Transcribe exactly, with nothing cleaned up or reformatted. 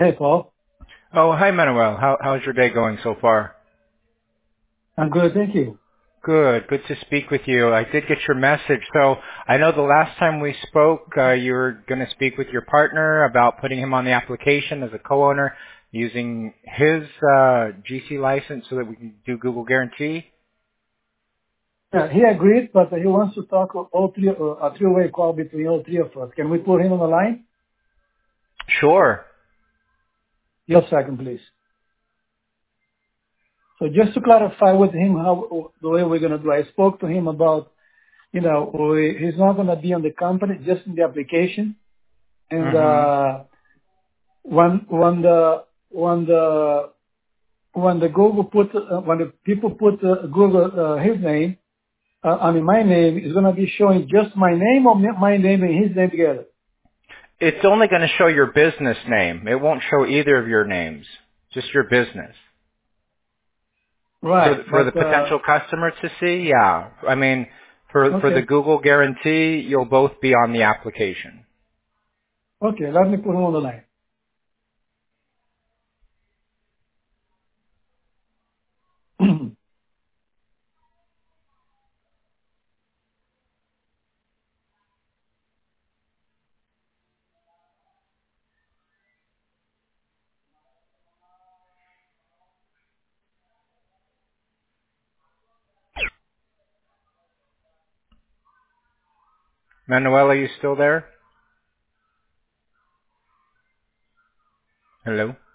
Hey, Paul. Oh, hi, Manuel. How, how's your day going so far? I'm good, thank you. Good. Good to speak with you. I did get your message. So I know the last time we spoke, uh, you were going to speak with your partner about putting him on the application as a co-owner using his uh, G C license so that we can do Google Guarantee. Yeah, he agreed, but he wants to talk all three, uh, a three-way call between all three of us. Can we put him on the line? Sure. Just a second, please. So just to clarify with him how the way we're going to do, I spoke to him about, you know, we, he's not going to be on the company, just in the application. And Mm-hmm. uh, when when the when the when the Google put uh, when the people put uh, Google uh, his name, uh, I mean my name is going to be showing just my name or my name and his name together. It's only going to show your business name. It won't show either of your names, just your business. For the, Right. for the But, uh, potential customer to see, yeah. I mean, for for the okay. Google guarantee, you'll both be on the application. Okay. Let me put him on the line. Manuel, are you still there? Hello.